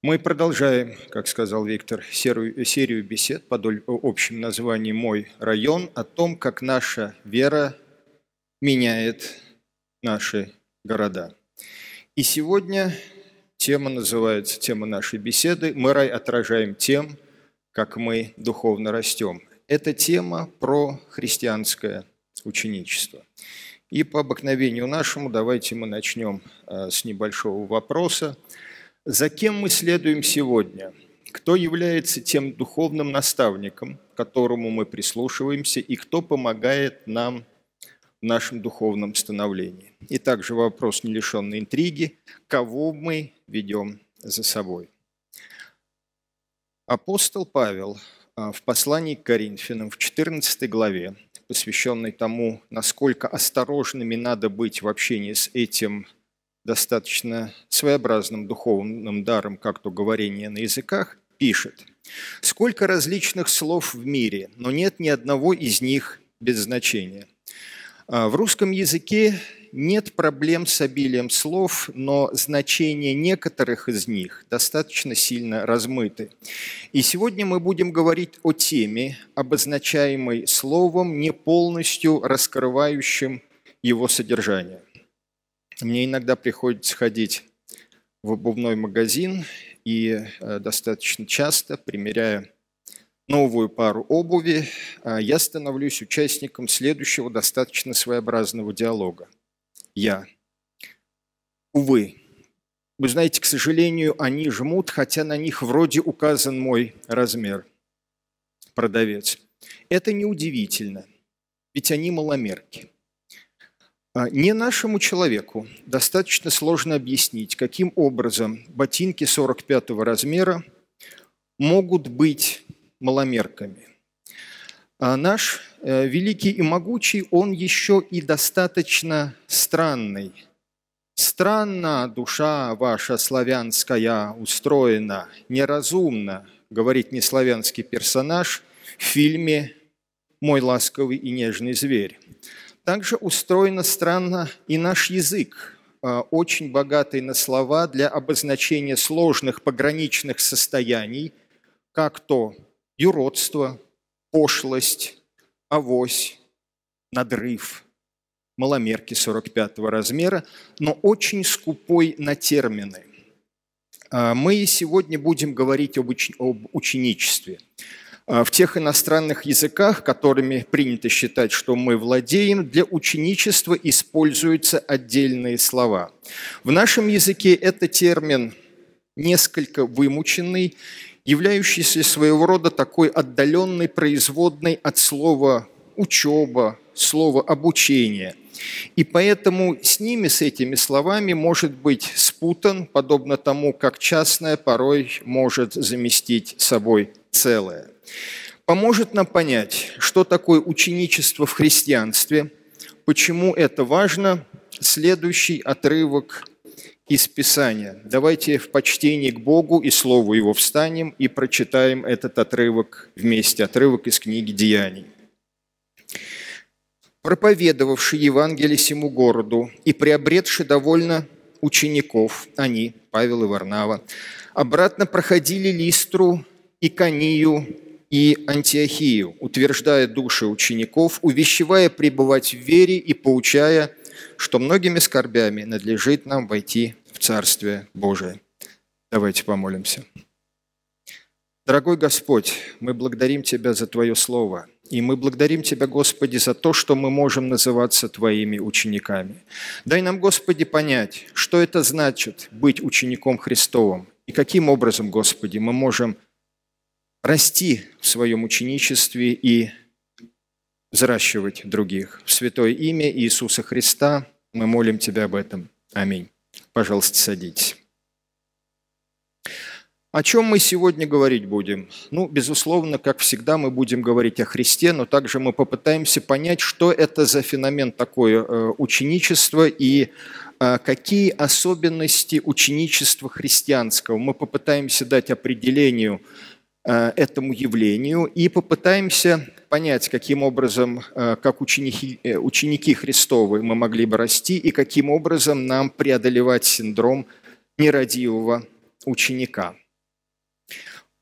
Мы продолжаем, как сказал Виктор, серию бесед под общим названием «Мой район» о том, как наша вера меняет наши города. И сегодня тема называется, тема нашей беседы «Мы рай отражаем тем, как мы духовно растем». Это тема про христианское ученичество. И по обыкновению нашему давайте мы начнем с небольшого вопроса. За кем мы следуем сегодня? Кто является тем духовным наставником, к которому мы прислушиваемся, и кто помогает нам в нашем духовном становлении? И также вопрос, не лишенный интриги, кого мы ведем за собой? Апостол Павел в послании к Коринфянам в 14 главе, посвященной тому, насколько осторожными надо быть в общении с этим достаточно своеобразным духовным даром, как то говорение на языках, пишет: «Сколько различных слов в мире, но нет ни одного из них без значения». В русском языке нет проблем с обилием слов, но значения некоторых из них достаточно сильно размыты. И сегодня мы будем говорить о теме, обозначаемой словом, не полностью раскрывающим его содержание. Мне иногда приходится ходить в обувной магазин и достаточно часто, примеряя новую пару обуви, я становлюсь участником следующего достаточно своеобразного диалога. Увы, вы знаете, к сожалению, они жмут, хотя на них вроде указан мой размер. Продавец. Это неудивительно, ведь они маломерки. Не нашему человеку достаточно сложно объяснить, каким образом ботинки 45-го размера могут быть маломерками. А наш великий и могучий, он еще и достаточно странный. «Странно душа ваша славянская устроена, неразумно», говорит неславянский персонаж в фильме «Мой ласковый и нежный зверь». Также устроен странно и наш язык, очень богатый на слова для обозначения сложных пограничных состояний, как то юродство, пошлость, авось, надрыв, маломерки 45-го размера, но очень скупой на термины. Мы сегодня будем говорить об ученичестве. В тех иностранных языках, которыми принято считать, что мы владеем, для ученичества используются отдельные слова. В нашем языке это термин несколько вымученный, являющийся своего рода такой отдаленной производной от слова «учеба», слова «обучение». И поэтому с этими словами может быть спутан, подобно тому, как частное порой может заместить собой целое. Поможет нам понять, что такое ученичество в христианстве, почему это важно, следующий отрывок из Писания. Давайте в почтении к Богу и Слову Его встанем и прочитаем этот отрывок вместе, отрывок из книги «Деяний». «Проповедовавший Евангелие сему городу и приобретший довольно учеников, они, Павел и Варнава, обратно проходили Листру, Иконию и Антиохию, утверждая души учеников, увещевая пребывать в вере и поучая, что многими скорбями надлежит нам войти в Царствие Божие». Давайте помолимся. Дорогой Господь, мы благодарим Тебя за Твое Слово, и мы благодарим Тебя, Господи, за то, что мы можем называться Твоими учениками. Дай нам, Господи, понять, что это значит быть учеником Христовым, и каким образом, Господи, мы можем расти в своем ученичестве и взращивать других. В святое имя Иисуса Христа мы молим Тебя об этом. Аминь. Пожалуйста, садитесь. О чем мы сегодня говорить будем? Безусловно, как всегда, мы будем говорить о Христе, но также мы попытаемся понять, что это за феномен такое ученичество и какие особенности ученичества христианского. Мы попытаемся дать определению этому явлению и попытаемся понять, каким образом, как ученики Христовы мы могли бы расти и каким образом нам преодолевать синдром нерадивого ученика.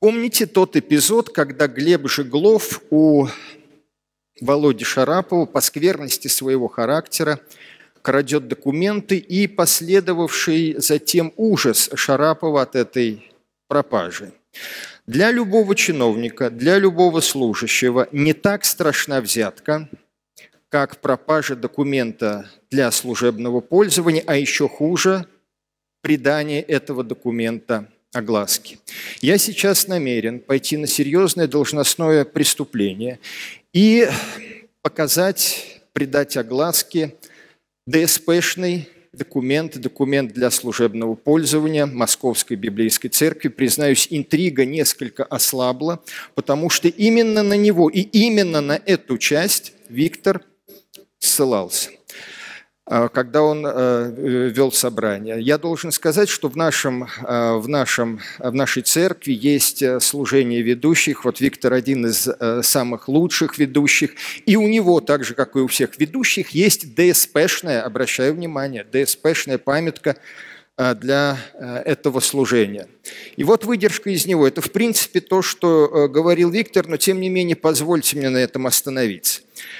Помните тот эпизод, когда Глеб Жеглов у Володи Шарапова по скверности своего характера крадет документы и последовавший затем ужас Шарапова от этой пропажи. Для любого чиновника, для любого служащего не так страшна взятка, как пропажа документа для служебного пользования, а еще хуже – придание этого документа огласке. Я сейчас намерен пойти на серьезное должностное преступление и придать огласке ДСПшный документ для служебного пользования Московской Библейской Церкви. Признаюсь, интрига несколько ослабла, потому что именно на него и именно на эту часть Виктор ссылался, когда он вел собрание. Я должен сказать, что в нашей церкви есть служение ведущих. Вот Виктор один из самых лучших ведущих. И у него, так же, как и у всех ведущих, есть ДСПшная, обращаю внимание, ДСПшная памятка для этого служения. И вот выдержка из него. Это, в принципе, то, что говорил Виктор, но, тем не менее, позвольте мне на этом остановиться.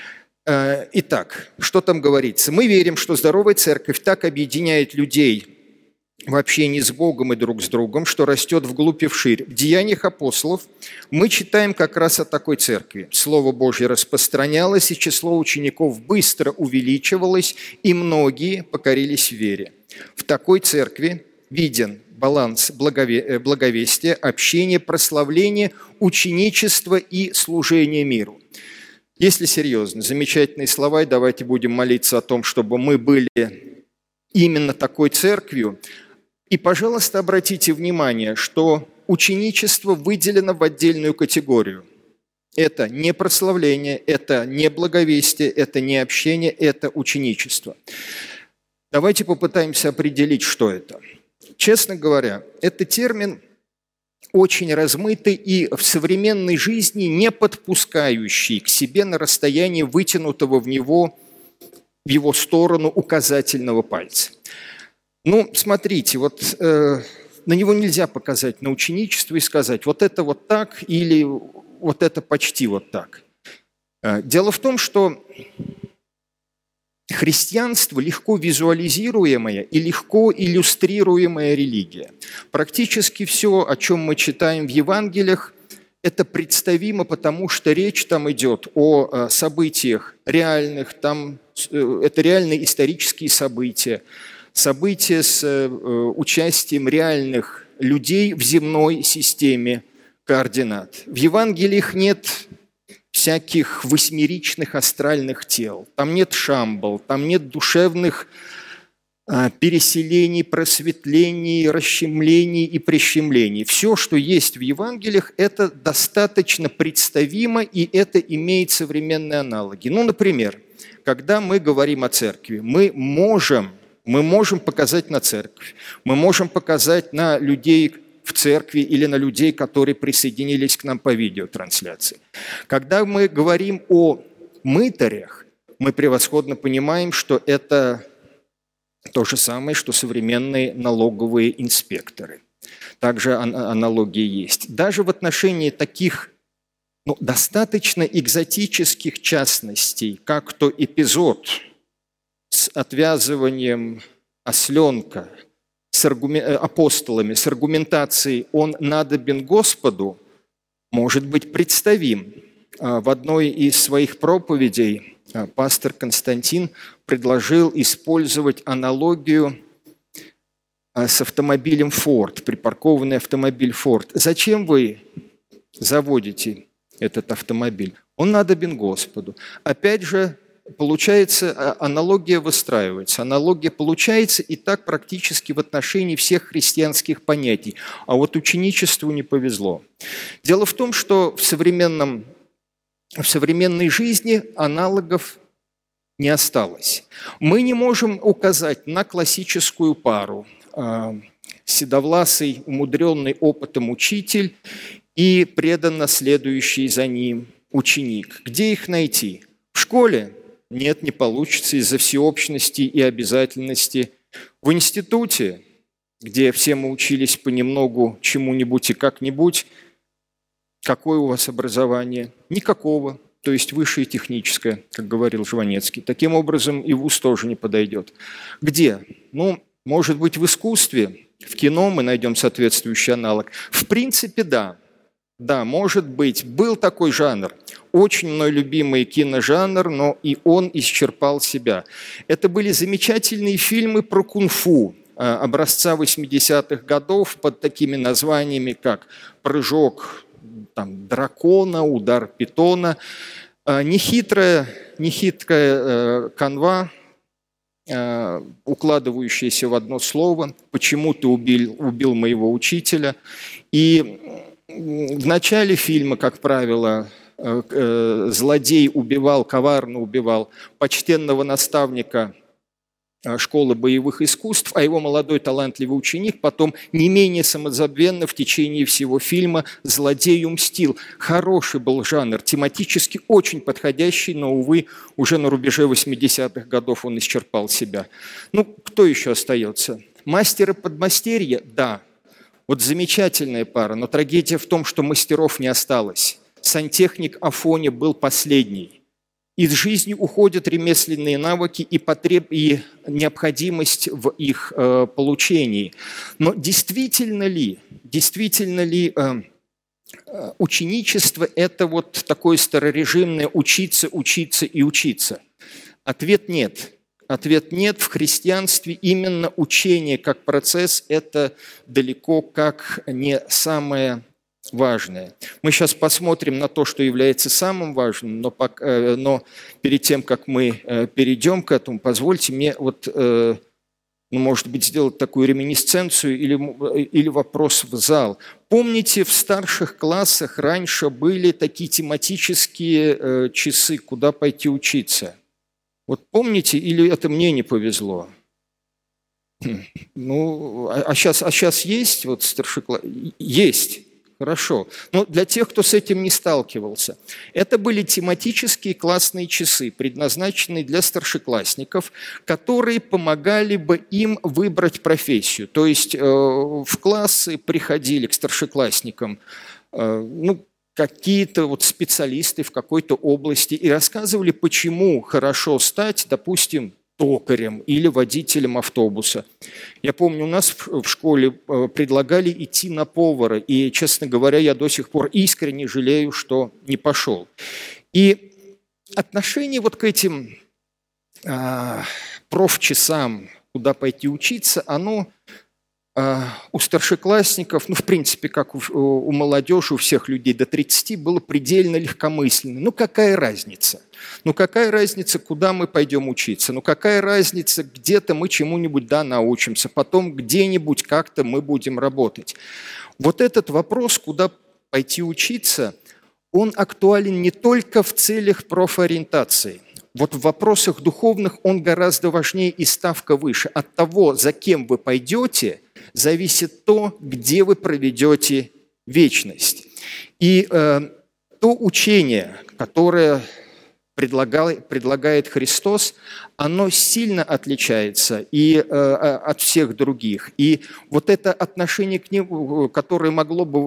Итак, что там говорится? Мы верим, что здоровая церковь так объединяет людей в общении с Богом и друг с другом, что растет вглубь и вширь. В Деяниях апостолов мы читаем как раз о такой церкви. Слово Божье распространялось, и число учеников быстро увеличивалось, и многие покорились вере. В такой церкви виден баланс благовестия, общения, прославления, ученичества и служения миру. Если серьезно, замечательные слова, и давайте будем молиться о том, чтобы мы были именно такой церковью. И, пожалуйста, обратите внимание, что ученичество выделено в отдельную категорию. Это не прославление, это не благовестие, это не общение, это ученичество. Давайте попытаемся определить, что это. Честно говоря, это термин очень размытый и в современной жизни не подпускающий к себе на расстоянии вытянутого в его сторону указательного пальца. Ну, смотрите, вот на него нельзя показать на ученичество и сказать, вот это вот так или вот это почти вот так. Дело в том, что христианство – легко визуализируемая и легко иллюстрируемая религия. Практически все, о чем мы читаем в Евангелиях, это представимо, потому что речь там идет о событиях реальных, это реальные исторические события с участием реальных людей в земной системе координат. В Евангелиях нет всяких восьмеричных астральных тел. Там нет шамбал, там нет душевных переселений, просветлений, расщемлений и прищемлений. Все, что есть в Евангелиях, это достаточно представимо, и это имеет современные аналоги. Ну, например, когда мы говорим о церкви, мы можем показать на церковь, мы можем показать на людей в церкви или на людей, которые присоединились к нам по видеотрансляции. Когда мы говорим о мытарях, мы превосходно понимаем, что это то же самое, что современные налоговые инспекторы. Также аналогии есть. Даже в отношении таких достаточно экзотических частностей, как то эпизод с отвязыванием осленка с апостолами, с аргументацией «он надобен Господу», может быть представим. В одной из своих проповедей пастор Константин предложил использовать аналогию с автомобилем Ford, припаркованный автомобиль Ford. Зачем вы заводите этот автомобиль? Он надобен Господу. Опять же, получается, аналогия выстраивается. Аналогия получается и так практически в отношении всех христианских понятий. А вот ученичеству не повезло. Дело в том, что в современной жизни аналогов не осталось. Мы не можем указать на классическую пару седовласый, умудренный опытом учитель и преданно следующий за ним ученик. Где их найти? В школе? Нет, не получится из-за всеобщности и обязательности. В институте, где все мы учились понемногу чему-нибудь и как-нибудь, Какое у вас образование? Никакого. То есть высшее техническое, как говорил Жванецкий. Таким образом и вуз тоже не подойдет. Где? Может быть, в искусстве, в кино мы найдем соответствующий аналог. В принципе, да. Да, может быть. Был такой жанр. Очень мной любимый киножанр, но и он исчерпал себя. Это были замечательные фильмы про кунг-фу образца 80-х годов под такими названиями, как «Прыжок дракона», «Удар питона». Нехитрая канва, укладывающаяся в одно слово «Почему ты убил моего учителя?». И в начале фильма, как правило, злодей коварно убивал почтенного наставника школы боевых искусств, а его молодой талантливый ученик потом не менее самозабвенно в течение всего фильма злодею мстил. Хороший был жанр, тематически очень подходящий, но, увы, уже на рубеже 80-х годов он исчерпал себя. Кто еще остается? «Мастер и подмастерье»? Да. Вот замечательная пара, но трагедия в том, что мастеров не осталось. Сантехник Афоня был последний. Из жизни уходят ремесленные навыки и необходимость в их получении. Но действительно ли ученичество – это вот такое старорежимное учиться, учиться и учиться? Ответ нет. Ответ нет. В христианстве именно учение как процесс – это далеко как не самое важное. Мы сейчас посмотрим на то, что является самым важным, но перед тем, как мы перейдем к этому, позвольте мне может быть, сделать такую реминисценцию или вопрос в зал. Помните, в старших классах раньше были такие тематические часы, куда пойти учиться? Вот помните, или это мне не повезло? Сейчас есть старшеклассники? Есть. Хорошо. Но для тех, кто с этим не сталкивался, это были тематические классные часы, предназначенные для старшеклассников, которые помогали бы им выбрать профессию. То есть в классы приходили к старшеклассникам какие-то специалисты в какой-то области и рассказывали, почему хорошо стать, допустим, токарем или водителем автобуса. Я помню, у нас в школе предлагали идти на повара, и, честно говоря, я до сих пор искренне жалею, что не пошел. И отношение к этим профчасам, куда пойти учиться, оно у старшеклассников, в принципе, как у молодежи, у всех людей до 30, было предельно легкомысленно. Какая разница? Какая разница, куда мы пойдем учиться? Какая разница, где-то мы чему-нибудь научимся, потом где-нибудь как-то мы будем работать. Вот этот вопрос, куда пойти учиться, он актуален не только в целях профориентации. В вопросах духовных он гораздо важнее и ставка выше. От того, за кем вы пойдете, зависит то, где вы проведете вечность. И то учение, которое предлагает Христос, оно сильно отличается от всех других. И это отношение к нему, которое могло бы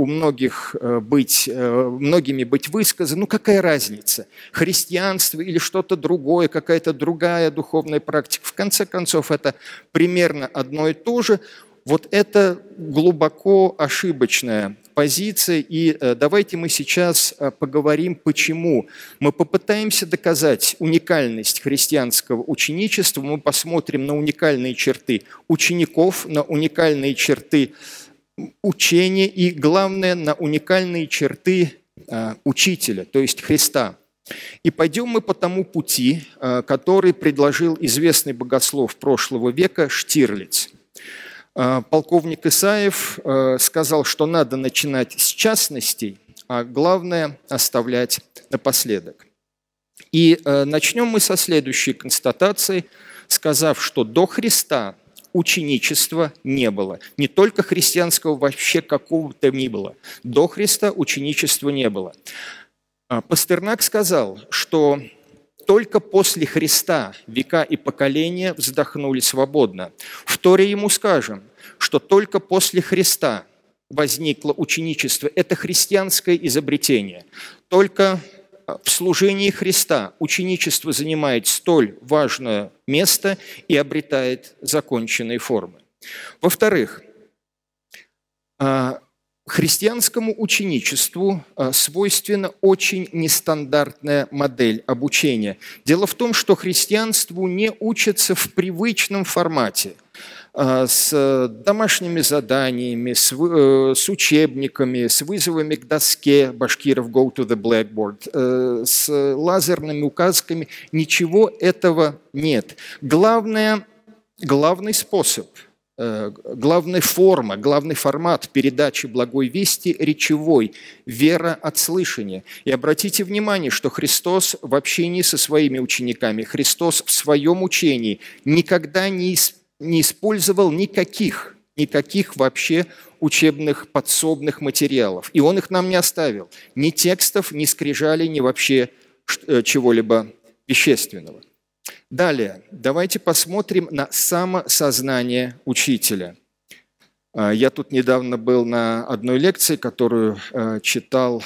многими быть высказано, какая разница? Христианство или что-то другое, какая-то другая духовная практика. В конце концов, это примерно одно и то же. Это глубоко ошибочная позиция, и давайте мы сейчас поговорим, почему. Мы попытаемся доказать уникальность христианского ученичества, мы посмотрим на уникальные черты учеников, на уникальные черты учения и, главное, на уникальные черты учителя, то есть Христа. И пойдем мы по тому пути, который предложил известный богослов прошлого века Штирлиц. Полковник Исаев сказал, что надо начинать с частностей, а главное оставлять напоследок. И начнем мы со следующей констатации, сказав, что до Христа ученичества не было. Не только христианского, вообще какого-то ни было. До Христа ученичества не было. Пастернак сказал, что только после Христа века и поколения вздохнули свободно. В Торе ему скажем, что только после Христа возникло ученичество, это христианское изобретение. Только в служении Христа ученичество занимает столь важное место и обретает законченные формы. Во-вторых, христианскому ученичеству свойственна очень нестандартная модель обучения. Дело в том, что христианству не учатся в привычном формате, с домашними заданиями, с учебниками, с вызовами к доске, башкиров go to the blackboard, с лазерными указками. Ничего этого нет. Главный способ, главная форма, главный формат передачи благой вести – речевой, вера от слышания. И обратите внимание, что Христос в общении со своими учениками, Христос в своем учении никогда не использовал никаких вообще учебных подсобных материалов. И Он их нам не оставил. Ни текстов, ни скрижалей, ни вообще чего-либо вещественного. Далее, давайте посмотрим на самосознание учителя. Я тут недавно был на одной лекции, которую читал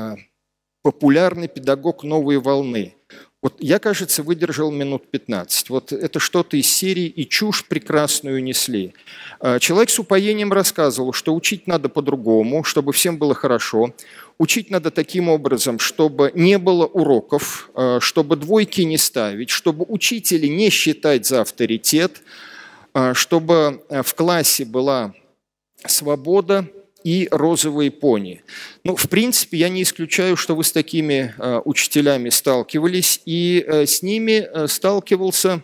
популярный педагог «Новой волны». Вот я, кажется, выдержал минут 15. Вот это что-то из серии «И чушь прекрасную несли». Человек с упоением рассказывал, что учить надо по-другому, чтобы всем было хорошо. Учить надо таким образом, чтобы не было уроков, чтобы двойки не ставить, чтобы учителей не считать за авторитет, чтобы в классе была свобода и розовые пони. Ну, в принципе, я не исключаю, что вы с такими учителями сталкивались, и с ними сталкивался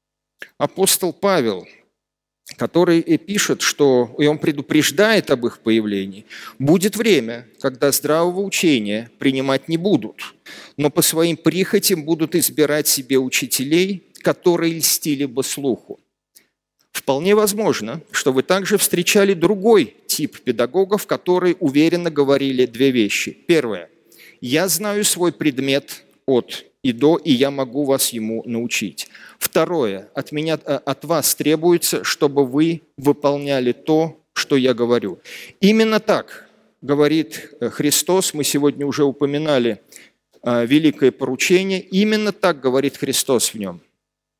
апостол Павел, который пишет, что, и он предупреждает об их появлении, будет время, когда здравого учения принимать не будут, но по своим прихотям будут избирать себе учителей, которые льстили бы слуху. Вполне возможно, что вы также встречали другой тип педагогов, которые уверенно говорили две вещи. Первое. Я знаю свой предмет от и до, и я могу вас ему научить. Второе. От вас требуется, чтобы вы выполняли то, что я говорю. Именно так говорит Христос. Мы сегодня уже упоминали великое поручение. Именно так говорит Христос в нем.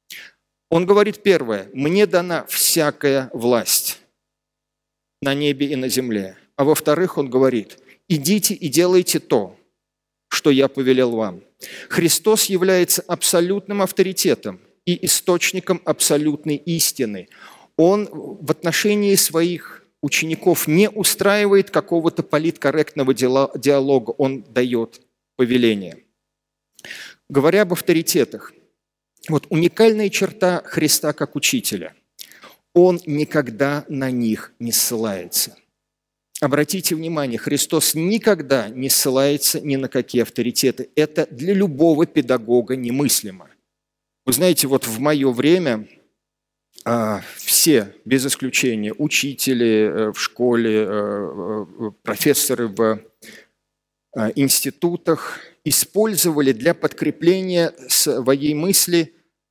Он говорит первое, «Мне дана всякая власть на небе и на земле». А во-вторых, он говорит, «Идите и делайте то, что я повелел вам». Христос является абсолютным авторитетом и источником абсолютной истины. Он в отношении своих учеников не устраивает какого-то политкорректного диалога, он дает повеление. Говоря об авторитетах, вот уникальная черта Христа как учителя. Он никогда на них не ссылается. Обратите внимание, Христос никогда не ссылается ни на какие авторитеты. Это для любого педагога немыслимо. Вы знаете, вот в мое время все, без исключения, учители в школе, профессоры в институтах использовали для подкрепления своей мысли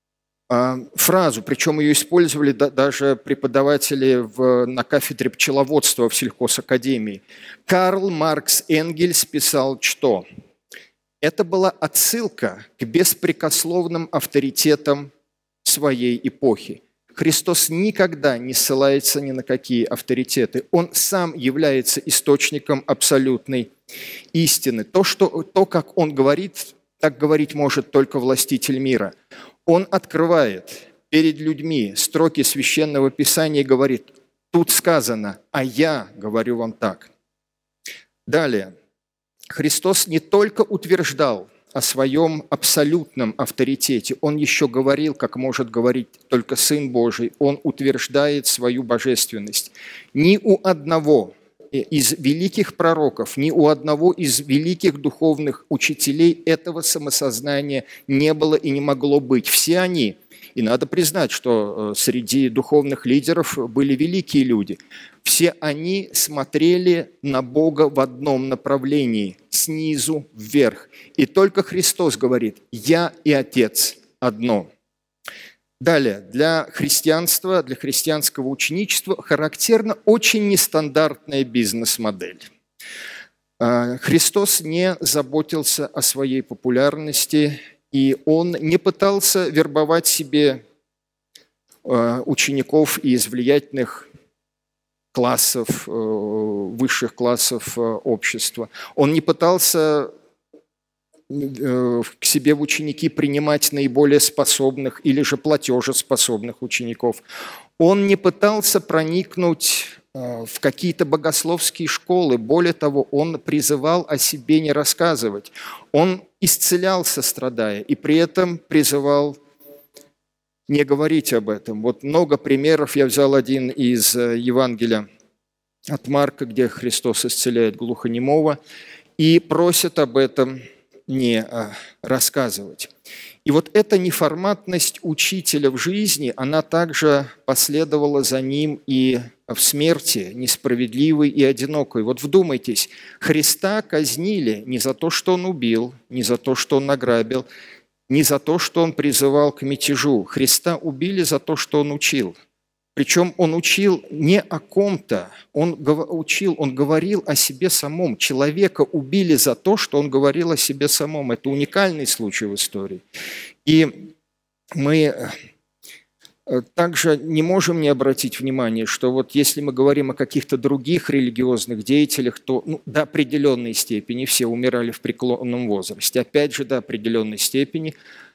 фразу, причем ее использовали даже преподаватели на кафедре пчеловодства в сельхозакадемии. Карл Маркс Энгельс писал, что это была отсылка к беспрекословным авторитетам своей эпохи. Христос никогда не ссылается ни на какие авторитеты. Он сам является источником абсолютной истины. То, как он говорит, так говорить может только властитель мира. Он открывает перед людьми строки Священного Писания и говорит, тут сказано, а я говорю вам так. Далее. Христос не только утверждал о своем абсолютном авторитете, он еще говорил, как может говорить только Сын Божий, он утверждает свою божественность. Ни у одного из великих пророков, ни у одного из великих духовных учителей этого самосознания не было и не могло быть. Все они, и надо признать, что среди духовных лидеров были великие люди, все они смотрели на Бога в одном направлении, снизу вверх. И только Христос говорит, «Я и Отец одно». Далее, для христианства, для христианского ученичества характерна очень нестандартная бизнес-модель. Христос не заботился о своей популярности, и Он не пытался вербовать себе учеников из влиятельных классов, высших классов общества. Он не пытался к себе в ученики принимать наиболее способных или же платежеспособных учеников. Он не пытался проникнуть в какие-то богословские школы. Более того, он призывал о себе не рассказывать. Он исцелялся, страдая, и при этом призывал не говорить об этом. Вот много примеров. Я взял один из Евангелия от Марка, где Христос исцеляет глухонемого, и просит об этом не рассказывать. И вот эта неформатность учителя в жизни, она также последовала за ним и в смерти, несправедливой и одинокой. Вот вдумайтесь, Христа казнили не за то, что Он убил, не за то, что Он награбил, не за то, что Он призывал к мятежу. Христа убили за то, что Он учил. Причем Он учил не о ком-то, Он говорил о себе самом. Человека убили за то, что Он говорил о себе самом. Это уникальный случай в истории. И мы также не можем не обратить внимание, что вот если мы говорим о каких-то других религиозных деятелях, то до определенной степени все умирали в преклонном возрасте. Опять же, до определенной степени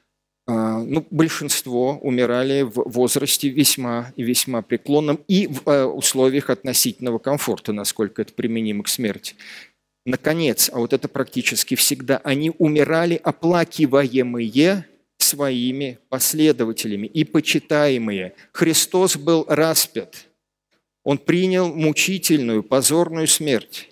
большинство умирали в возрасте весьма и весьма преклонном и в условиях относительного комфорта, насколько это применимо к смерти. Наконец, а вот это практически всегда, они умирали оплакиваемые своими последователями и почитаемые. Христос был распят. Он принял мучительную, позорную смерть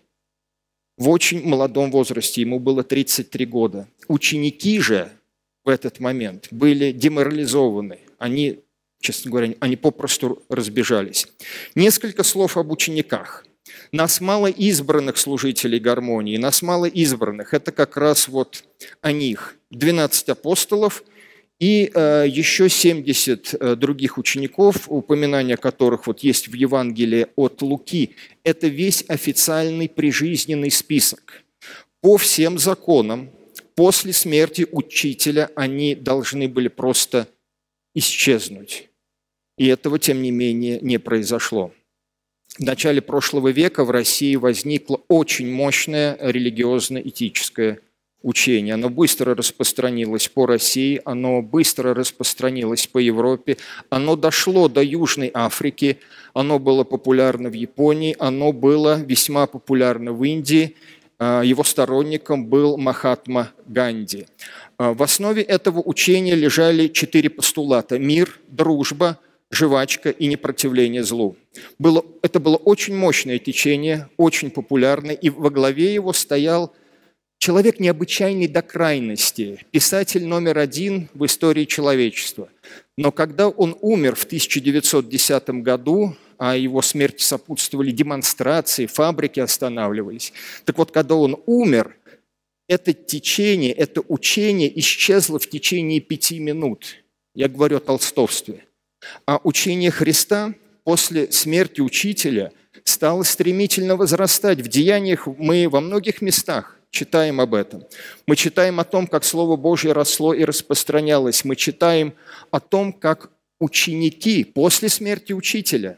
в очень молодом возрасте. Ему было 33 года. Ученики же в этот момент были деморализованы. Они, честно говоря, они попросту разбежались. Несколько слов об учениках. Нас мало избранных служителей гармонии, нас мало избранных. Это как раз вот о них. 12 апостолов и еще 70 других учеников, упоминания которых вот есть в Евангелии от Луки. Это весь официальный прижизненный список. По всем законам, после смерти учителя они должны были просто исчезнуть. И этого, тем не менее, не произошло. В начале прошлого века в России возникло очень мощное религиозно-этическое учение. Оно быстро распространилось по России, оно быстро распространилось по Европе, оно дошло до Южной Африки, оно было популярно в Японии, оно было весьма популярно в Индии. Его сторонником был Махатма Ганди. В основе этого учения лежали 4 постулата: мир, дружба, жвачка и непротивление злу. Это было очень мощное течение, очень популярное, и во главе его стоял человек необычайный до крайности, писатель номер 1 в истории человечества. Но когда он умер в 1910 году, а его смерти сопутствовали демонстрации, фабрики останавливались. Так вот, когда он умер, это течение, это учение исчезло в течение 5 минут. Я говорю о толстовстве. А учение Христа после смерти учителя стало стремительно возрастать. В Деяниях мы во многих местах читаем об этом. Мы читаем о том, как Слово Божье росло и распространялось. Мы читаем о том, как ученики после смерти учителя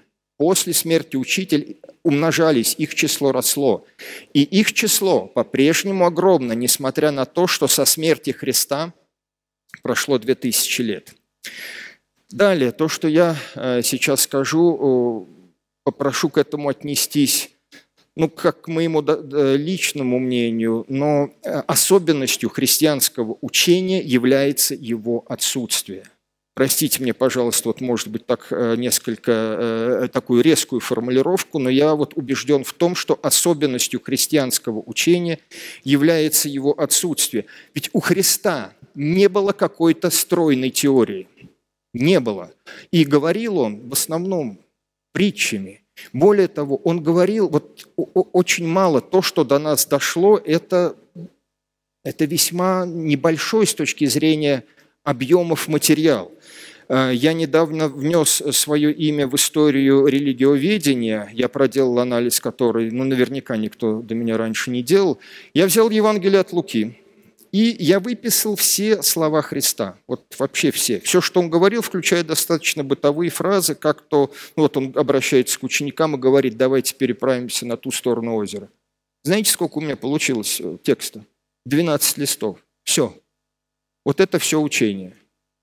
умножались, их число росло. И их число по-прежнему огромно, несмотря на то, что со смерти Христа прошло 2000 лет. Далее, то, что я сейчас скажу, попрошу к этому отнестись, как к моему личному мнению, но особенностью христианского учения является его отсутствие. Простите мне, пожалуйста, вот может быть несколько такую резкую формулировку, но я вот убежден в том, что особенностью христианского учения является его отсутствие. Ведь у Христа не было какой-то стройной теории, не было. И говорил он в основном притчами. Более того, он говорил, вот очень мало, то, что до нас дошло, это весьма небольшой с точки зрения объемов материал. Я недавно внес свое имя в историю религиоведения, я проделал анализ, который, наверняка никто до меня раньше не делал. Я взял Евангелие от Луки, и я выписал все слова Христа, вот вообще все. Все, что он говорил, включая достаточно бытовые фразы, как то, вот он обращается к ученикам и говорит: давайте переправимся на ту сторону озера. Знаете, сколько у меня получилось текста? 12 листов. Все. Вот это все учение.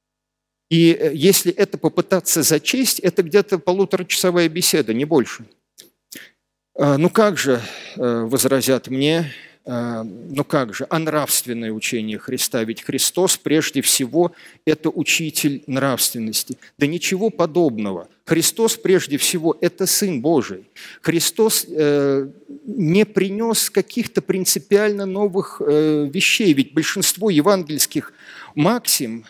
И если это попытаться зачесть, это где-то полуторачасовая беседа, не больше. Ну как же, возразят мне, ну как же, нравственное учение Христа? Ведь Христос прежде всего это учитель нравственности. Да ничего подобного. Христос прежде всего это Сын Божий. Христос не принес каких-то принципиально новых вещей. Ведь большинство евангельских максим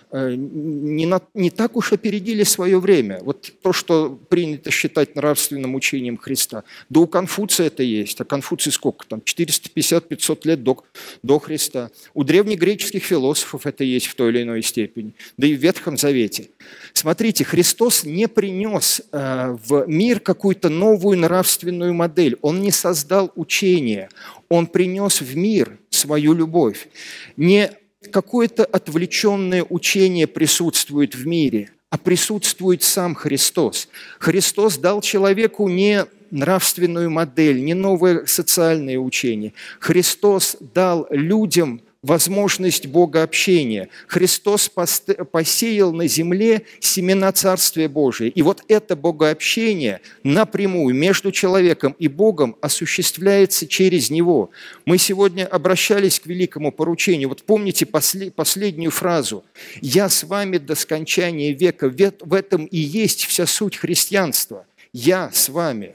не так уж опередили свое время. Вот то, что принято считать нравственным учением Христа. Да у Конфуция это есть. А Конфуций сколько там? 450-500 лет до Христа. У древнегреческих философов это есть в той или иной степени. Да и в Ветхом Завете. Смотрите, Христос не принес в мир какую-то новую нравственную модель. Он не создал учение. Он принес в мир свою любовь. Не какое-то отвлеченное учение присутствует в мире, а присутствует сам Христос. Христос дал человеку не нравственную модель, не новое социальное учение. Христос дал людям возможность богообщения. Христос посеял на земле семена Царствия Божия. И вот это богообщение напрямую между человеком и Богом осуществляется через Него. Мы сегодня обращались к великому поручению. Вот помните последнюю фразу: «Я с вами до скончания века». В этом и есть вся суть христианства. «Я с вами».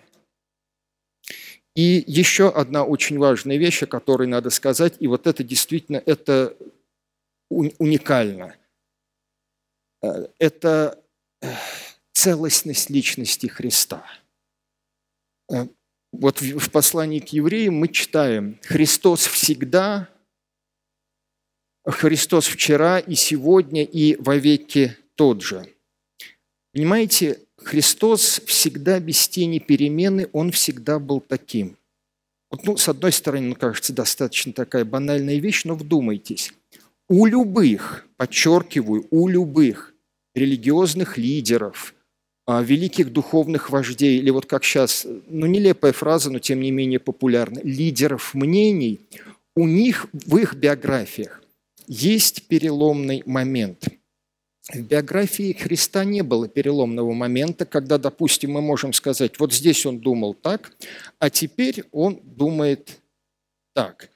И еще одна очень важная вещь, о которой надо сказать, и вот это действительно это уникально. Это целостность личности Христа. Вот в послании к евреям мы читаем: «Христос всегда, Христос вчера и сегодня и вовеки тот же». Понимаете, Христос всегда без тени перемены, Он всегда был таким. Вот, с одной стороны, кажется, достаточно такая банальная вещь, но вдумайтесь. У любых, подчеркиваю, у любых религиозных лидеров, великих духовных вождей, или вот как сейчас, нелепая фраза, но тем не менее популярна, лидеров мнений, у них в их биографиях есть переломный момент. В биографии Христа не было переломного момента, когда, допустим, мы можем сказать: вот здесь он думал так, а теперь он думает так.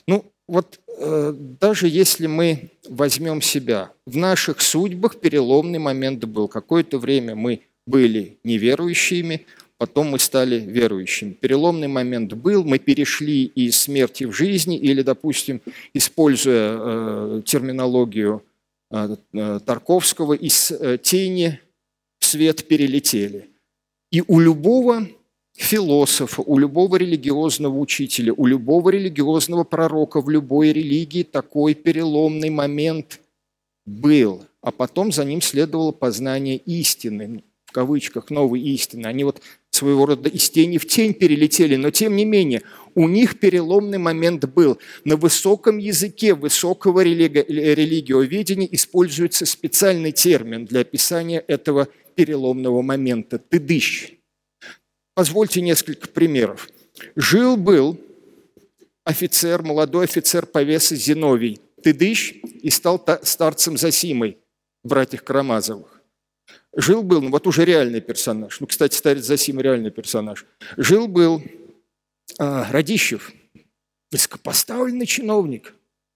Даже если мы возьмем себя, в наших судьбах переломный момент был. Какое-то время мы были неверующими, потом мы стали верующими. Переломный момент был, мы перешли из смерти в жизнь, или, допустим, используя терминологию Тарковского, из тени в свет перелетели. И у любого философа, у любого религиозного учителя, у любого религиозного пророка в любой религии такой переломный момент был. А потом за ним следовало познание истины, в кавычках, новой истины. Они вот своего рода из тени в тень перелетели, но тем не менее у них переломный момент был. На высоком языке высокого религиоведения используется специальный термин для описания этого переломного момента – тыдыщ. Позвольте несколько примеров. Жил-был офицер, молодой офицер повесы Зиновий, тыдыщ, и стал старцем Зосимой, братьях Карамазовых. Жил-был, вот уже реальный персонаж. Кстати, старец Зосима реальный персонаж. Жил-был Радищев, высокопоставленный чиновник,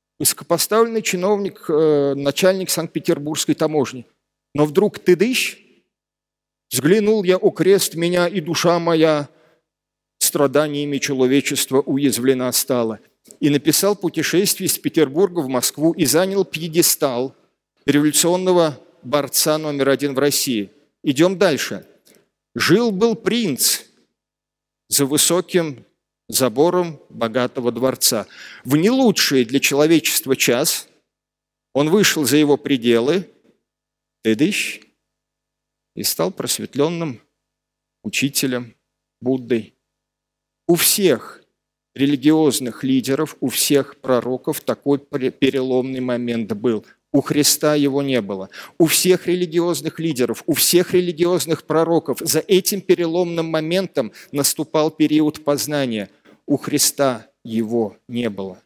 начальник Санкт-Петербургской таможни. Но вдруг тыдыщ: «Взглянул я, о крест, меня и душа моя страданиями человечества уязвлена стала». И написал «Путешествие из Петербурга в Москву» и занял пьедестал революционного борца номер один в России. Идем дальше. Жил-был принц за высоким забором богатого дворца. В не лучший для человечества час он вышел за его пределы, тыдыщ, и стал просветленным учителем, Буддой. У всех религиозных лидеров, у всех пророков такой переломный момент был. У Христа его не было. У всех религиозных лидеров, у всех религиозных пророков за этим переломным моментом наступал период познания. У Христа его не было.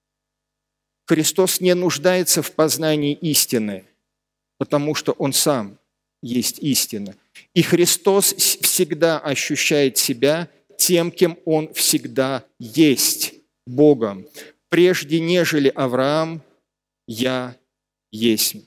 Христос не нуждается в познании истины, потому что Он сам есть истина. И Христос всегда ощущает себя тем, кем Он всегда есть, Богом. Прежде нежели Авраам, я есть.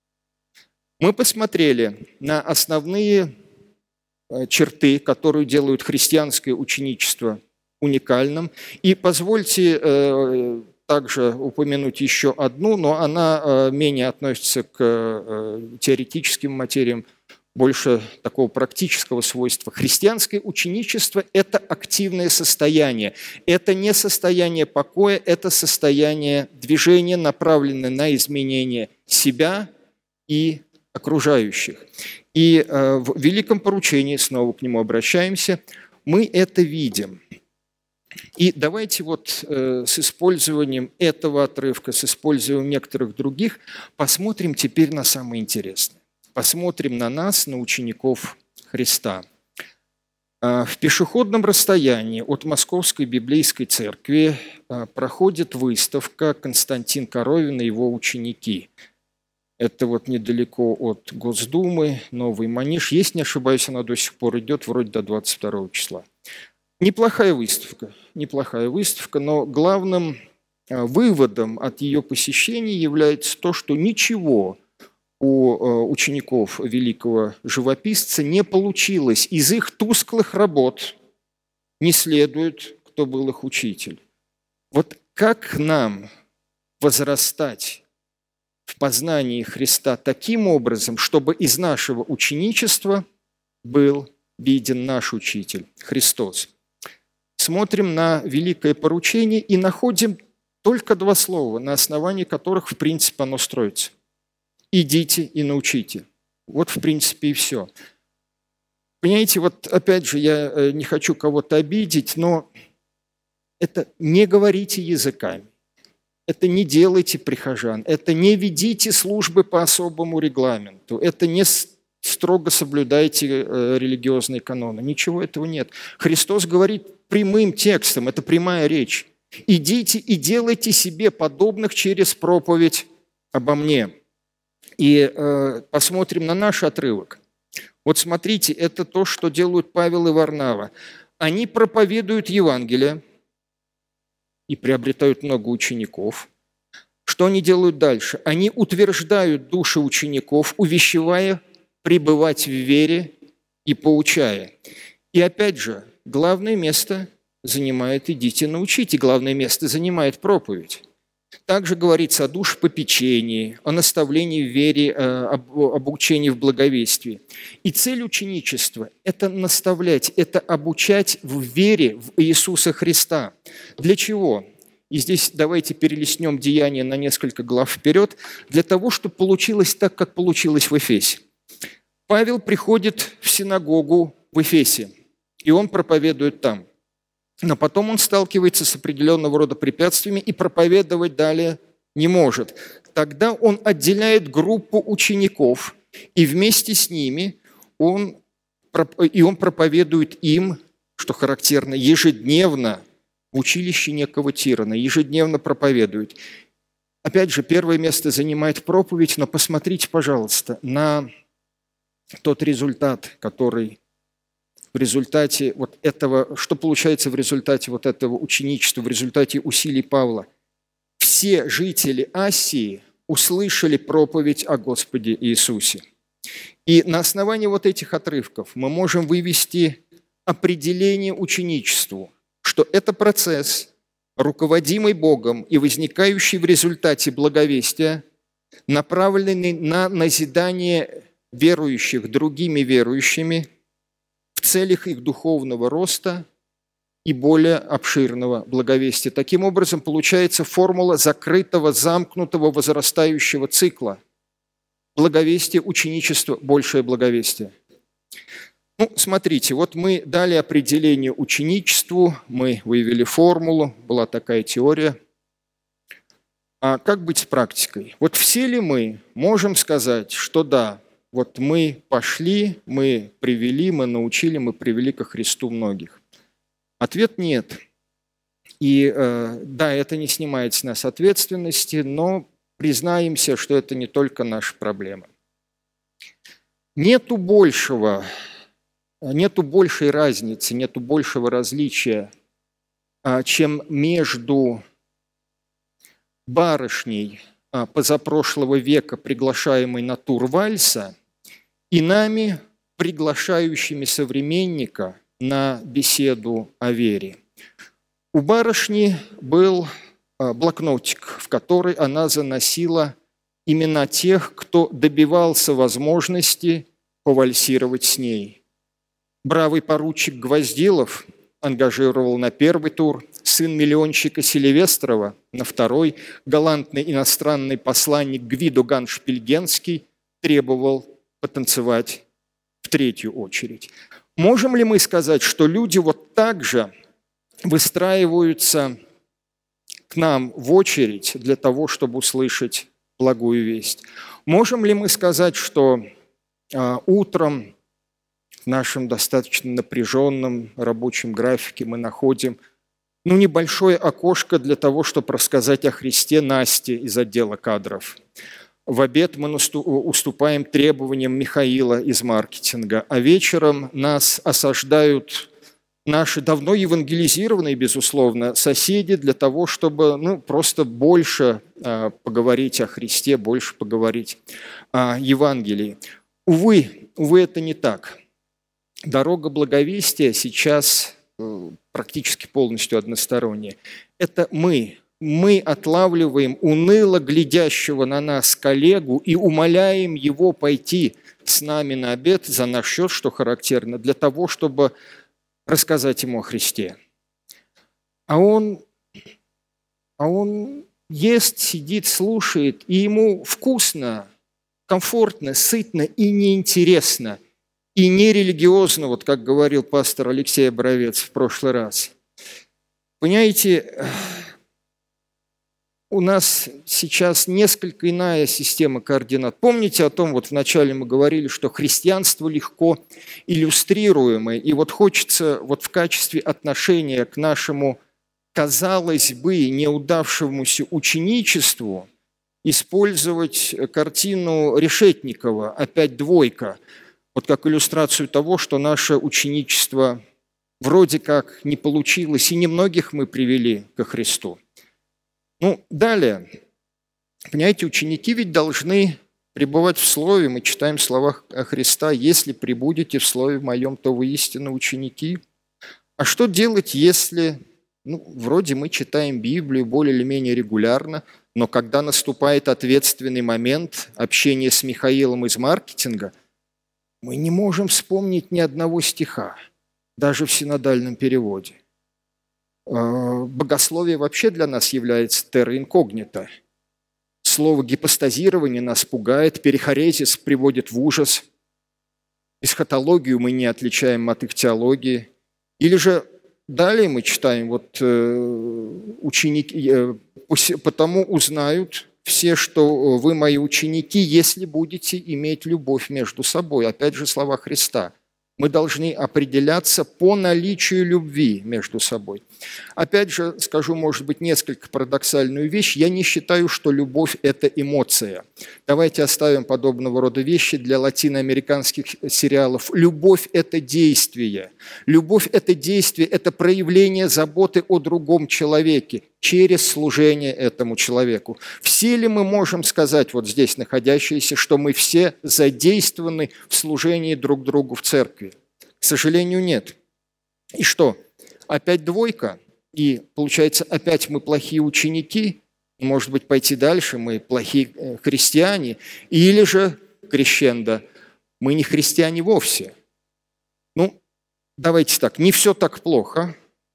Мы посмотрели на основные черты, которые делают христианское ученичество уникальным. И позвольте также упомянуть еще одну, но она менее относится к теоретическим материям, больше такого практического свойства. Христианское ученичество – это активное состояние. Это не состояние покоя, это состояние движения, направленное на изменение себя и окружающих. И в Великом поручении, снова к нему обращаемся, мы это видим. И давайте с использованием этого отрывка, с использованием некоторых других, посмотрим теперь на самое интересное. Посмотрим на нас, на учеников Христа. В пешеходном расстоянии от Московской библейской церкви проходит выставка «Константин Коровин и его ученики». Это недалеко от Госдумы, Новый Манеж. Если не ошибаюсь, она до сих пор идет, вроде до 22 числа. Неплохая выставка, но главным выводом от ее посещения является то, что ничего у учеников великого живописца не получилось. Из их тусклых работ не следует, кто был их учитель. Как нам возрастать в познании Христа таким образом, чтобы из нашего ученичества был виден наш учитель, Христос? Смотрим на великое поручение и находим только два слова, на основании которых, в принципе, оно строится. «Идите и научите». В принципе, и все. Понимаете, опять же, я не хочу кого-то обидеть, но это не говорите языками, это не делайте прихожан, это не ведите службы по особому регламенту, это не строго соблюдайте религиозные каноны. Ничего этого нет. Христос говорит прямым текстом, это прямая речь. «Идите и делайте себе подобных через проповедь обо мне». И посмотрим на наш отрывок. Смотрите, это то, что делают Павел и Варнава. Они проповедуют Евангелие и приобретают много учеников. Что они делают дальше? Они утверждают души учеников, увещевая пребывать в вере и поучая. И опять же, главное место занимает «идите научите», главное место занимает проповедь. Также говорится о душепопечении, о наставлении в вере, об учении в благовестии. И цель ученичества – это наставлять, это обучать в вере в Иисуса Христа. Для чего? И здесь давайте перелистнем Деяния на несколько глав вперед, для того, чтобы получилось так, как получилось в Эфесе. Павел приходит в синагогу в Эфесе, и он проповедует там. Но потом он сталкивается с определенного рода препятствиями и проповедовать далее не может. Тогда он отделяет группу учеников, и вместе с ними он проповедует им, что характерно, ежедневно в училище некого Тирана, ежедневно проповедует. Опять же, первое место занимает проповедь, но посмотрите, пожалуйста, на тот результат, который в результате этого, что получается в результате этого ученичества, в результате усилий Павла. Все жители Асии услышали проповедь о Господе Иисусе. И на основании этих отрывков мы можем вывести определение ученичеству, что это процесс, руководимый Богом и возникающий в результате благовестия, направленный на назидание верующих другими верующими в целях их духовного роста и более обширного благовестия. Таким образом, получается формула закрытого, замкнутого, возрастающего цикла. Благовестие, ученичество, большее благовестие. Ну, смотрите, вот мы дали определение ученичеству, мы выявили формулу, была такая теория. А как быть с практикой? Вот все ли мы можем сказать, что да, вот мы пошли, мы привели, мы научили, мы привели ко Христу многих? Ответ – нет. И да, это не снимает с нас ответственности, но признаемся, что это не только наша проблема. Нету большей разницы, нету большего различия, чем между барышней позапрошлого века, приглашаемой на тур вальса, и нами, приглашающими современника на беседу о вере. У барышни был блокнотик, в который она заносила имена тех, кто добивался возможности повальсировать с ней. Бравый поручик Гвоздилов ангажировал на первый тур, сын миллионщика Селивестрова на второй, галантный иностранный посланник Гвидо Ганшпильгенский требовал потанцевать в третью очередь. Можем ли мы сказать, что люди вот так же выстраиваются к нам в очередь для того, чтобы услышать благую весть? Можем ли мы сказать, что утром в нашем достаточно напряженном рабочем графике мы находим небольшое окошко для того, чтобы рассказать о Христе Насте из отдела кадров? В обед мы уступаем требованиям Михаила из маркетинга, а вечером нас осаждают наши давно евангелизированные, безусловно, соседи для того, чтобы просто больше поговорить о Христе, больше поговорить о Евангелии. Увы, это не так. Дорога благовестия сейчас практически полностью односторонняя. Это мы отлавливаем уныло глядящего на нас коллегу и умоляем его пойти с нами на обед за наш счет, что характерно, для того, чтобы рассказать ему о Христе. А он ест, сидит, слушает, и ему вкусно, комфортно, сытно и неинтересно, и нерелигиозно, вот как говорил пастор Алексей Боровец в прошлый раз. Понимаете, у нас сейчас несколько иная система координат. Помните о том, вот вначале мы говорили, что христианство легко иллюстрируемое, и вот хочется вот в качестве отношения к нашему, казалось бы, неудавшемуся ученичеству использовать картину Решетникова «Опять двойка», вот как иллюстрацию того, что наше ученичество вроде как не получилось, и немногих мы привели ко Христу. Далее, понимаете, ученики ведь должны пребывать в Слове. Мы читаем слова Христа: «Если пребудете в Слове Моем, то вы истинно ученики». А что делать, если, вроде мы читаем Библию более или менее регулярно, но когда наступает ответственный момент общения с Михаилом из маркетинга, мы не можем вспомнить ни одного стиха, даже в синодальном переводе. Богословие вообще для нас является терра инкогнита. Слово гипостазирование нас пугает, перихорезис приводит в ужас. Эсхатологию мы не отличаем от их теологии. Или же далее мы читаем, ученики, потому узнают все, что вы мои ученики, если будете иметь любовь между собой. Опять же слова Христа. Мы должны определяться по наличию любви между собой. Опять же, скажу, может быть, несколько парадоксальную вещь. Я не считаю, что любовь – это эмоция. Давайте оставим подобного рода вещи для латиноамериканских сериалов. Любовь – это действие. Любовь – это действие, это проявление заботы о другом человеке через служение этому человеку. Все ли мы можем сказать, вот здесь находящиеся, что мы все задействованы в служении друг другу в церкви? К сожалению, нет. И что? Опять двойка? И получается, опять мы плохие ученики? Может быть, пойти дальше, мы плохие христиане? Или же, крещендо, мы не христиане вовсе? Давайте так, не все так плохо,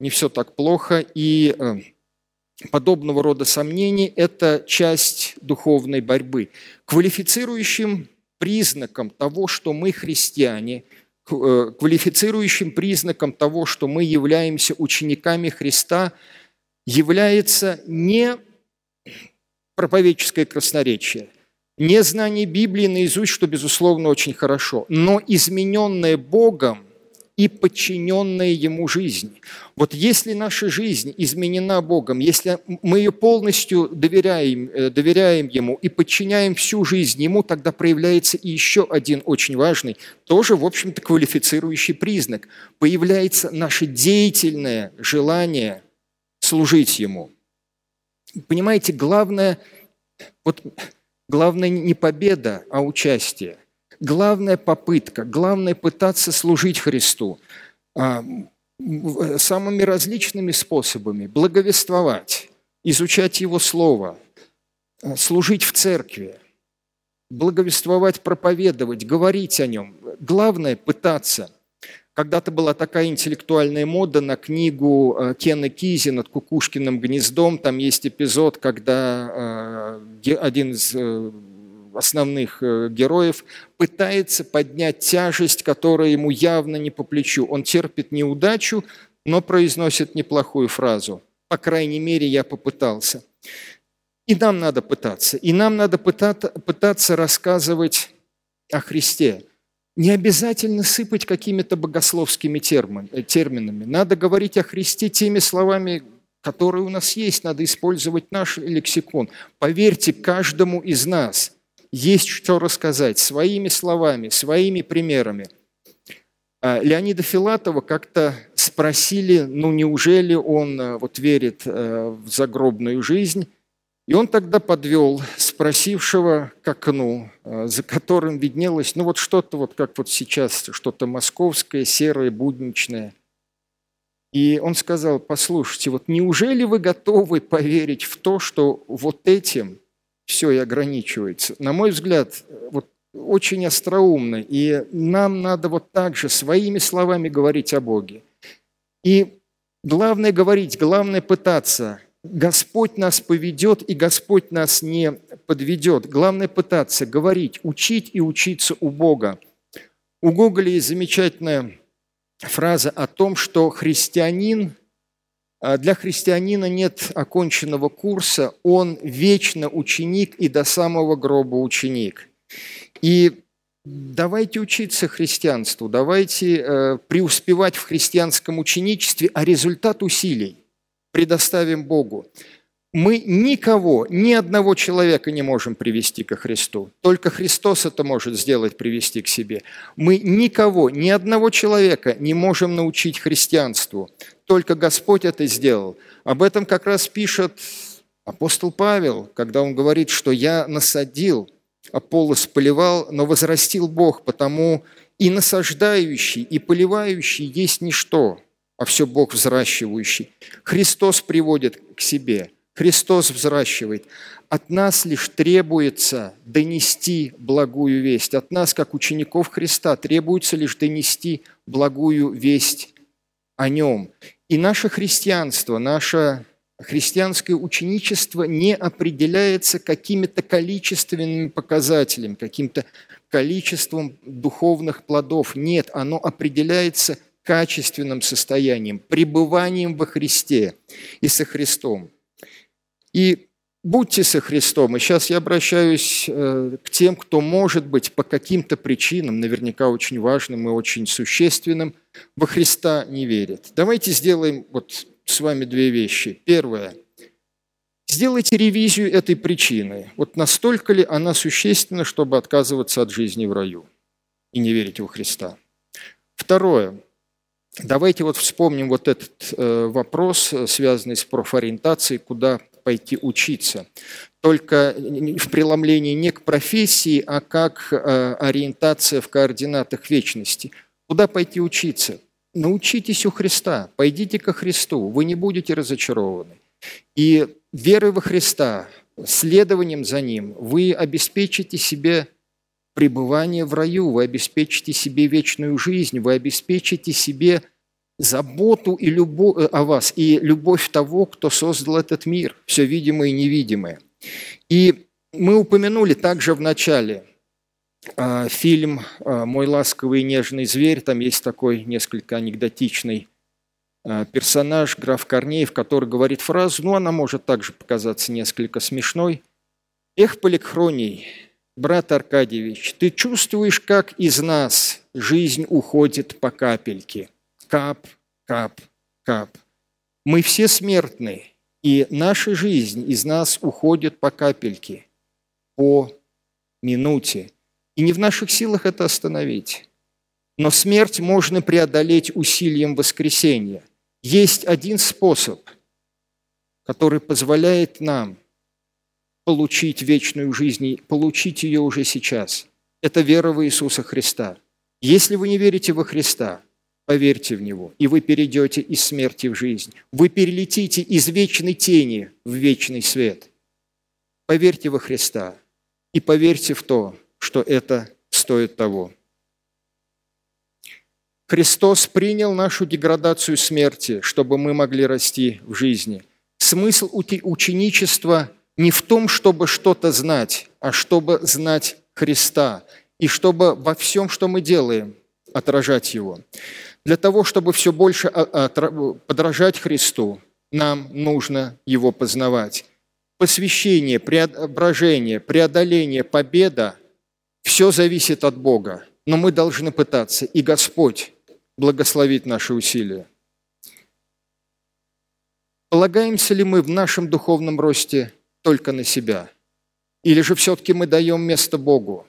и подобного рода сомнений – это часть духовной борьбы. Квалифицирующим признаком того, что мы христиане, квалифицирующим признаком того, что мы являемся учениками Христа, является не проповедческое красноречие, не знание Библии наизусть, что, безусловно, очень хорошо, но измененная Богом и подчиненная Ему жизнь. Вот если наша жизнь изменена Богом, если мы ее полностью доверяем Ему и подчиняем всю жизнь Ему, тогда проявляется и еще один очень важный, тоже, в общем-то, квалифицирующий признак. Появляется наше деятельное желание служить Ему. Понимаете, главное не победа, а участие. Главная попытка, главное пытаться служить Христу самыми различными способами, благовествовать, изучать Его Слово, служить в церкви, благовествовать, проповедовать, говорить о Нем. Главное пытаться. Когда-то была такая интеллектуальная мода на книгу Кена Кизи «Над кукушкиным гнездом». Там есть эпизод, когда один из основных героев пытается поднять тяжесть, которая ему явно не по плечу. Он терпит неудачу, но произносит неплохую фразу. По крайней мере, я попытался. И нам надо пытаться. И нам надо пытаться рассказывать о Христе. Не обязательно сыпать какими-то богословскими терминами. Надо говорить о Христе теми словами, которые у нас есть. Надо использовать наш лексикон. Поверьте, каждому из нас есть что рассказать своими словами, своими примерами. Леонида Филатова как-то спросили, неужели он верит в загробную жизнь? И он тогда подвел спросившего к окну, за которым виднелось, что-то как сейчас, что-то московское, серое, будничное. И он сказал: послушайте, неужели вы готовы поверить в то, что этим все и ограничивается? На мой взгляд, очень остроумно, и нам надо так же своими словами говорить о Боге. И главное говорить, главное пытаться. Господь нас поведет, и Господь нас не подведет. Главное пытаться говорить, учить и учиться у Бога. У Гоголя есть замечательная фраза о том, что для христианина нет оконченного курса, он вечно ученик и до самого гроба ученик. И давайте учиться христианству, давайте преуспевать в христианском ученичестве, а результат усилий предоставим Богу. Мы ни одного человека не можем привести ко Христу. Только Христос это может сделать, привести к себе. Мы ни одного человека не можем научить христианству. Только Господь это сделал. Об этом как раз пишет апостол Павел, когда он говорит, что «я насадил, Аполлос поливал, но возрастил Бог, потому и насаждающий, и поливающий есть ничто, а все Бог взращивающий». Христос приводит к себе, Христос взращивает. От нас лишь требуется донести благую весть. От нас, как учеников Христа, требуется лишь донести благую весть о Нем. И наше христианство, наше христианское ученичество не определяется какими-то количественными показателями, каким-то количеством духовных плодов. Нет, оно определяется качественным состоянием, пребыванием во Христе и со Христом. И будьте со Христом. И сейчас я обращаюсь к тем, кто, может быть, по каким-то причинам, наверняка очень важным и очень существенным, во Христа не верит. Давайте сделаем с вами две вещи. Первое. Сделайте ревизию этой причины. Настолько ли она существенна, чтобы отказываться от жизни в раю и не верить во Христа? Второе. Давайте вспомним этот вопрос, связанный с профориентацией, куда пойти учиться. Только в преломлении не к профессии, а как ориентация в координатах вечности. Куда пойти учиться? Научитесь у Христа, пойдите ко Христу, вы не будете разочарованы. И верой во Христа, следованием за Ним, вы обеспечите себе пребывание в раю, вы обеспечите себе вечную жизнь, вы обеспечите себе заботу и любовь о вас, и любовь того, кто создал этот мир, все видимое и невидимое. И мы упомянули также в начале, фильм «Мой ласковый и нежный зверь», там есть такой несколько анекдотичный персонаж, граф Корнеев, который говорит фразу, она может также показаться несколько смешной. «Эх, Поликхроний, брат Аркадьевич, ты чувствуешь, как из нас жизнь уходит по капельке? Кап, кап, кап. Мы все смертны, и наша жизнь из нас уходит по капельке, по минуте. И не в наших силах это остановить. Но смерть можно преодолеть усилием воскресения. Есть один способ, который позволяет нам получить вечную жизнь и получить ее уже сейчас. Это вера в Иисуса Христа. Если вы не верите во Христа, поверьте в Него, и вы перейдете из смерти в жизнь. Вы перелетите из вечной тени в вечный свет. Поверьте во Христа и поверьте в то, что это стоит того. Христос принял нашу деградацию смерти, чтобы мы могли расти в жизни. Смысл ученичества не в том, чтобы что-то знать, а чтобы знать Христа, и чтобы во всем, что мы делаем, отражать Его. Для того, чтобы все больше подражать Христу, нам нужно Его познавать. Посвящение, преображение, преодоление, победа – все зависит от Бога, но мы должны пытаться, и Господь благословит наши усилия. Полагаемся ли мы в нашем духовном росте только на себя? Или же все-таки мы даем место Богу?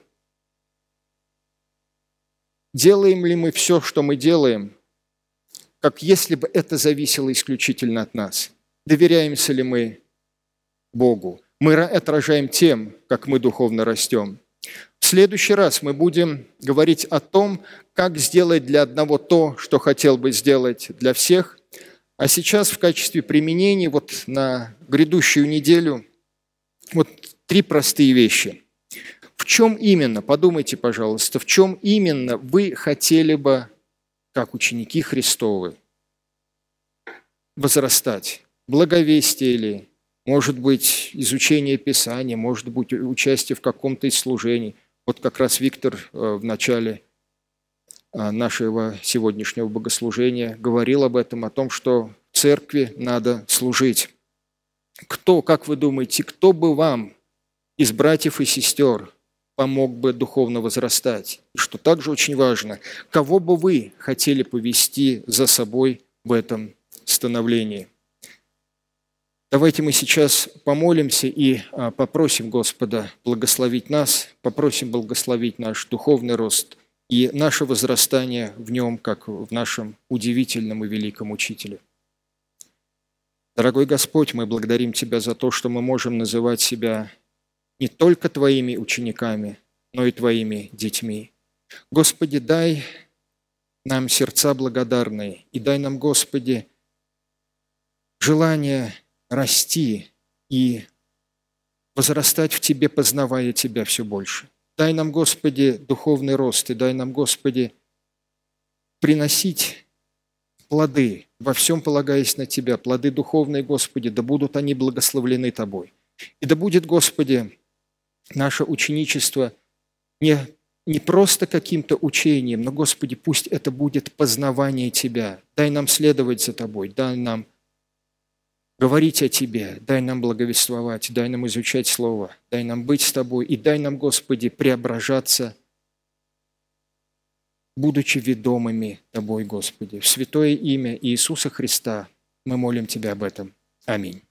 Делаем ли мы все, что мы делаем, как если бы это зависело исключительно от нас? Доверяемся ли мы Богу? Мы отражаем тем, как мы духовно растем. В следующий раз мы будем говорить о том, как сделать для одного то, что хотел бы сделать для всех. А сейчас в качестве применения на грядущую неделю 3 простые вещи. В чем именно, подумайте, пожалуйста, в чем именно вы хотели бы, как ученики Христовы, возрастать? Благовестие ли? Может быть, изучение Писания, может быть, участие в каком-то из служений. Как раз Виктор в начале нашего сегодняшнего богослужения говорил об этом, о том, что в церкви надо служить. Как вы думаете, кто бы вам из братьев и сестер помог бы духовно возрастать? И что также очень важно, кого бы вы хотели повести за собой в этом становлении? Давайте мы сейчас помолимся и попросим Господа благословить нас, попросим благословить наш духовный рост и наше возрастание в Нем, как в нашем удивительном и великом Учителе. Дорогой Господь, мы благодарим Тебя за то, что мы можем называть себя не только Твоими учениками, но и Твоими детьми. Господи, дай нам сердца благодарные, и дай нам, Господи, желание расти и возрастать в Тебе, познавая Тебя все больше. Дай нам, Господи, духовный рост, и дай нам, Господи, приносить плоды, во всем полагаясь на Тебя, плоды духовные, Господи, да будут они благословлены Тобой. И да будет, Господи, наше ученичество не просто каким-то учением, но, Господи, пусть это будет познавание Тебя. Дай нам следовать за Тобой, дай нам говорить о Тебе, дай нам благовествовать, дай нам изучать Слово, дай нам быть с Тобой, и дай нам, Господи, преображаться, будучи ведомыми Тобой, Господи. В святое имя Иисуса Христа мы молим Тебя об этом. Аминь.